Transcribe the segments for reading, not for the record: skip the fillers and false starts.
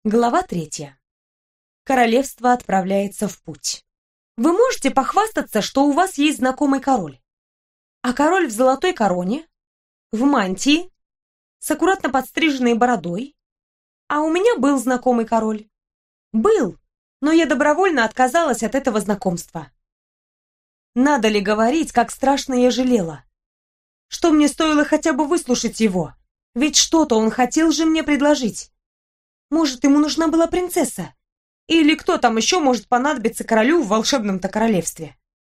Глава 3. Королевство отправляется в путь. Вы можете похвастаться, что у вас есть знакомый король. А король в золотой короне, в мантии, с аккуратно подстриженной бородой. А у меня был знакомый король. Был, но я добровольно отказалась от этого знакомства. Надо ли говорить, как страшно я жалела? Что мне стоило хотя бы выслушать его? Ведь что-то он хотел же мне предложить. Может, ему нужна была принцесса? Или кто там еще может понадобиться королю в волшебном-то королевстве?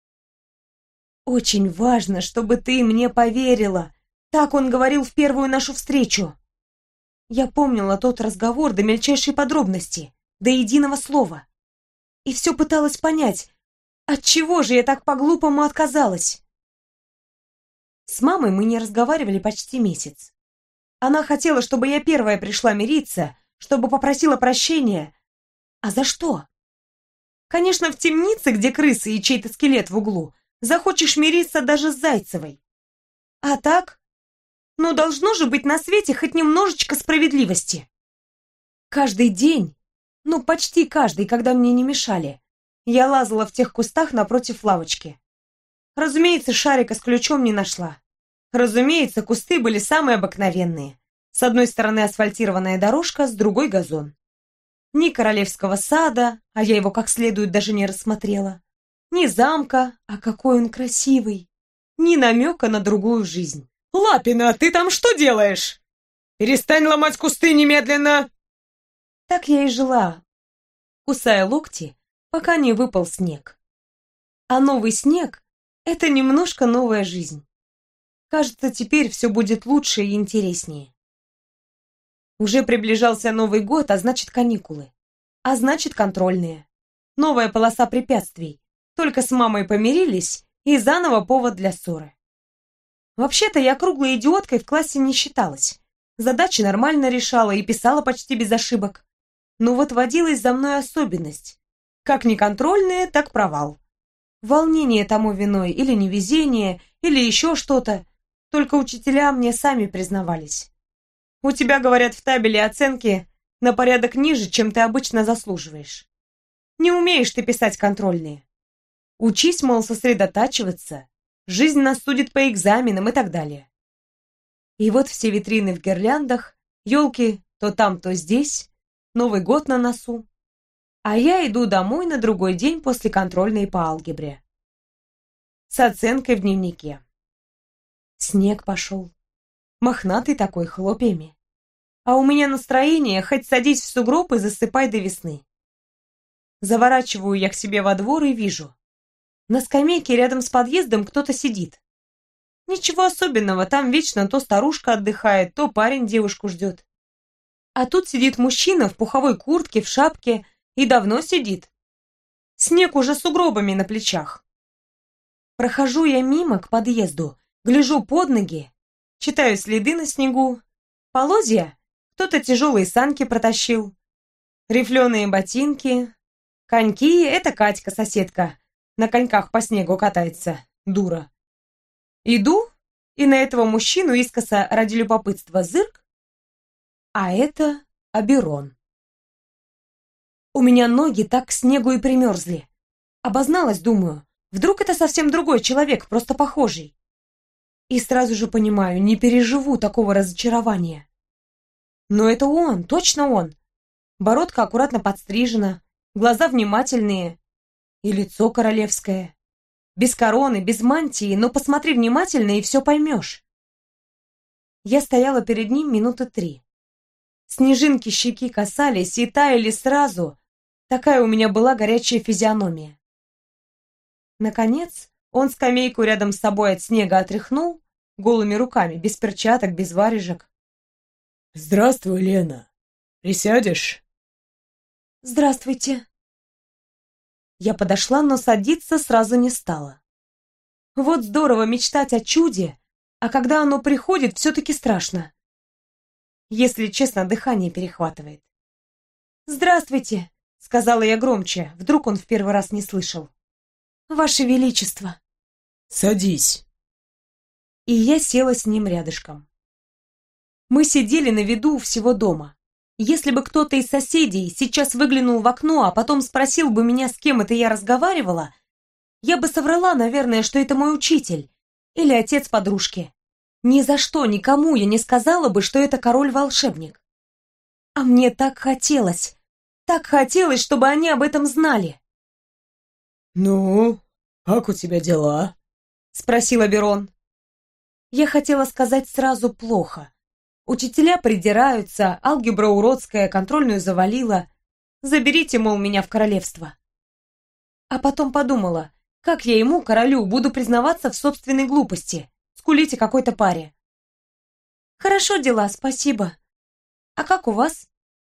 Очень важно, чтобы ты мне поверила. Так он говорил в первую нашу встречу. Я помнила тот разговор до мельчайшей подробности, до единого слова. И все пыталась понять, отчего же я так по-глупому отказалась. С мамой мы не разговаривали почти месяц. Она хотела, чтобы я первая пришла мириться, чтобы попросила прощения. А за что? Конечно, в темнице, где крысы и чей-то скелет в углу, захочешь мириться даже с Зайцевой. А так? Ну, должно же быть на свете хоть немножечко справедливости. Каждый день, ну, почти каждый, когда мне не мешали, я лазала в тех кустах напротив лавочки. Разумеется, шарика с ключом не нашла. Разумеется, кусты были самые обыкновенные. С одной стороны асфальтированная дорожка, с другой газон. Ни королевского сада, а я его как следует даже не рассмотрела. Ни замка, а какой он красивый. Ни намека на другую жизнь. «Лапина, ты там что делаешь? Перестань ломать кусты немедленно!» Так я и жила, кусая локти, пока не выпал снег. А новый снег — это немножко новая жизнь. Кажется, теперь все будет лучше и интереснее. Уже приближался Новый год, а значит каникулы. А значит контрольные. Новая полоса препятствий. Только с мамой помирились, и заново повод для ссоры. Вообще-то я круглой идиоткой в классе не считалась. Задачи нормально решала и писала почти без ошибок. Но вот водилась за мной особенность. Как неконтрольные, так провал. Волнение тому виной, или невезение, или еще что-то. Только учителя мне сами признавались. У тебя, говорят, в табеле оценки на порядок ниже, чем ты обычно заслуживаешь. Не умеешь ты писать контрольные. Учись, мол, сосредотачиваться. Жизнь нас судит по экзаменам и так далее. И вот все витрины в гирляндах, елки то там, то здесь, Новый год на носу. А я иду домой на другой день после контрольной по алгебре. С оценкой в дневнике. Снег пошел. Мохнатый такой, хлопьями. А у меня настроение, хоть садись в сугроб и засыпай до весны. Заворачиваю я к себе во двор и вижу. На скамейке рядом с подъездом кто-то сидит. Ничего особенного, там вечно то старушка отдыхает, то парень девушку ждет. А тут сидит мужчина в пуховой куртке, в шапке, и давно сидит. Снег уже сугробами на плечах. Прохожу я мимо к подъезду, гляжу под ноги, читаю следы на снегу. Полозья? Кто-то тяжелые санки протащил. Рифленые ботинки. Коньки — это Катька, соседка. На коньках по снегу катается, дура. Иду, и на этого мужчину искоса ради любопытства зырк, а это Оберон. У меня ноги так к снегу и примерзли. Обозналась, думаю, вдруг это совсем другой человек, просто похожий. И сразу же понимаю, не переживу такого разочарования. Но это он, точно он. Бородка аккуратно подстрижена, глаза внимательные и лицо королевское. Без короны, без мантии, но посмотри внимательно и все поймешь. Я стояла перед ним минуты 3. Снежинки щеки касались и таяли сразу. Такая у меня была горячая физиономия. Наконец, он скамейку рядом с собой от снега отряхнул, голыми руками, без перчаток, без варежек. «Здравствуй, Лена. Присядешь?» «Здравствуйте». Я подошла, но садиться сразу не стала. Вот здорово мечтать о чуде, а когда оно приходит, все-таки страшно. Если честно, дыхание перехватывает. «Здравствуйте», — сказала я громче, вдруг он в первый раз не слышал. «Ваше Величество». «Садись». И я села с ним рядышком. Мы сидели на виду у всего дома. Если бы кто-то из соседей сейчас выглянул в окно, а потом спросил бы меня, с кем это я разговаривала, я бы соврала, наверное, что это мой учитель или отец подружки. Ни за что никому я не сказала бы, что это король-волшебник. А мне так хотелось, чтобы они об этом знали. «Ну, как у тебя дела?» — спросил Аберон. Я хотела сказать сразу плохо. Учителя придираются, алгебра уродская, контрольную завалила. Заберите, мол, меня в королевство. А потом подумала, как я ему, королю, буду признаваться в собственной глупости, скулить о какой-то паре. Хорошо дела, спасибо. А как у вас?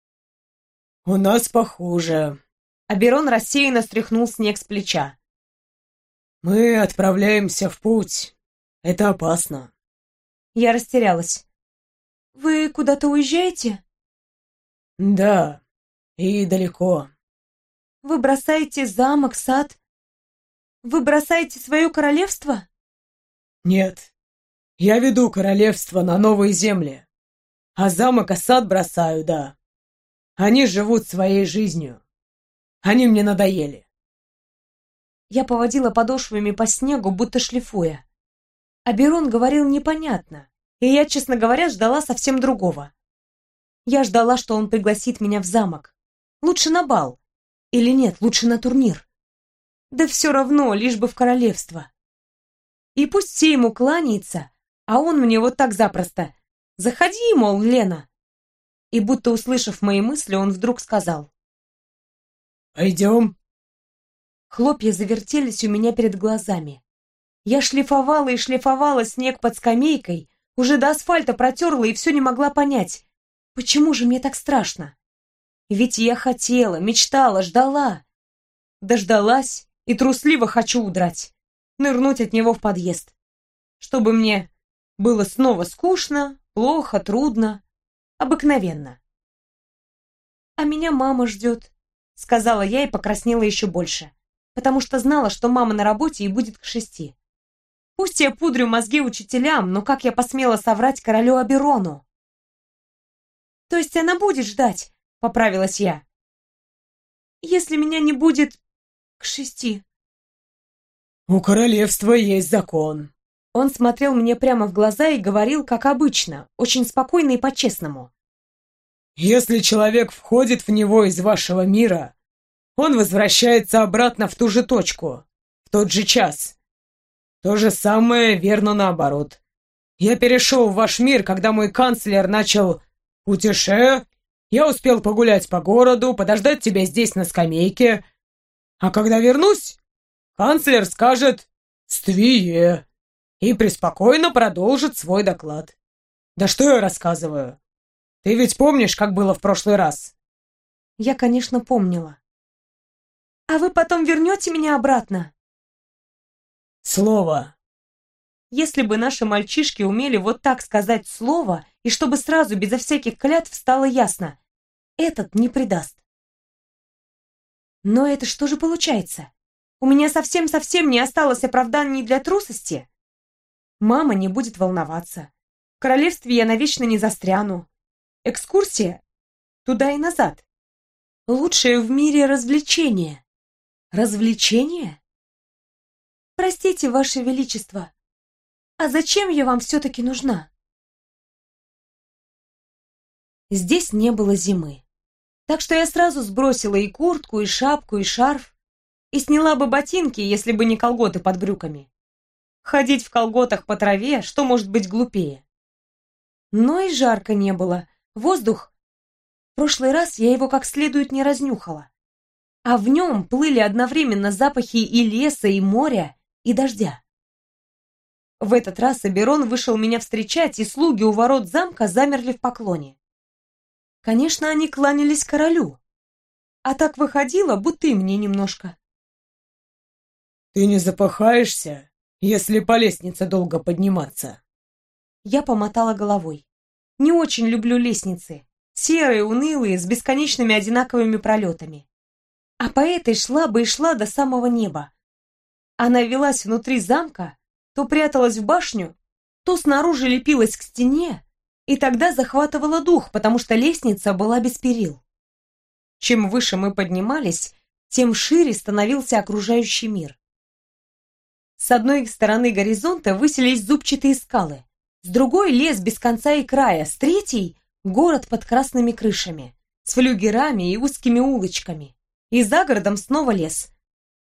«У нас похуже». Аберон рассеянно стряхнул снег с плеча. «Мы отправляемся в путь. Это опасно». Я растерялась. Вы куда-то уезжаете? «Да, и далеко». Вы бросаете замок, сад? Вы бросаете свое королевство? «Нет, я веду королевство на новые земли, а замок и сад бросаю, да. Они живут своей жизнью. Они мне надоели». Я поводила подошвами по снегу, будто шлифуя. Аберон говорил непонятно, и я, честно говоря, ждала совсем другого. Я ждала, что он пригласит меня в замок. Лучше на бал. Или нет, лучше на турнир. Да все равно, лишь бы в королевство. И пусть все ему кланяются, а он мне вот так запросто: «Заходи, мол, Лена». И будто услышав мои мысли, он вдруг сказал: «Пойдем». Хлопья завертелись у меня перед глазами. Я шлифовала и шлифовала снег под скамейкой, уже до асфальта протерла и все не могла понять, почему же мне так страшно. Ведь я хотела, мечтала, ждала. Дождалась и трусливо хочу удрать, нырнуть от него в подъезд. Чтобы мне было снова скучно, плохо, трудно, обыкновенно. «А меня мама ждет», — сказала я и покраснела еще больше, потому что знала, что мама на работе и будет к 6. Пусть я пудрю мозги учителям, но как я посмела соврать королю Аберону? «То есть она будет ждать», — поправилась я. «Если меня не будет к 6». «У королевства есть закон». Он смотрел мне прямо в глаза и говорил, как обычно, очень спокойно и по-честному. «Если человек входит в него из вашего мира, он возвращается обратно в ту же точку, в тот же час. То же самое верно наоборот. Я перешел в ваш мир, когда мой канцлер начал путеше. Я успел погулять по городу, подождать тебя здесь на скамейке. А когда вернусь, канцлер скажет «Ствие» и преспокойно продолжит свой доклад. Да что я рассказываю? Ты ведь помнишь, как было в прошлый раз?» Я, конечно, помнила. «А вы потом вернете меня обратно?» «Слово». Если бы наши мальчишки умели вот так сказать слово, и чтобы сразу, безо всяких клятв, стало ясно: этот не предаст. Но это что же получается? У меня совсем-совсем не осталось оправданий для трусости? Мама не будет волноваться. В королевстве я навечно не застряну. Экскурсия туда и назад. Лучшее в мире развлечение. Развлечение? Простите, Ваше Величество, а зачем я вам все-таки нужна? Здесь не было зимы, так что я сразу сбросила и куртку, и шапку, и шарф, и сняла бы ботинки, если бы не колготы под брюками. Ходить в колготах по траве, что может быть глупее? Но и жарко не было, воздух... В прошлый раз я его как следует не разнюхала, а в нем плыли одновременно запахи и леса, и моря, и дождя. В этот раз Аберон вышел меня встречать, и слуги у ворот замка замерли в поклоне. Конечно, они кланялись королю, а так выходило, будто и мне немножко. «Ты не запыхаешься, если по лестнице долго подниматься?» Я помотала головой. Не очень люблю лестницы, серые, унылые, с бесконечными одинаковыми пролетами. А по этой шла бы и шла до самого неба. Она велась внутри замка, то пряталась в башню, то снаружи лепилась к стене, И тогда захватывало дух, потому что лестница была без перил. Чем выше мы поднимались, тем шире становился окружающий мир. С одной стороны горизонта высились зубчатые скалы, с другой — лес без конца и края, с третьей — город под красными крышами, с флюгерами и узкими улочками. И за городом снова лес,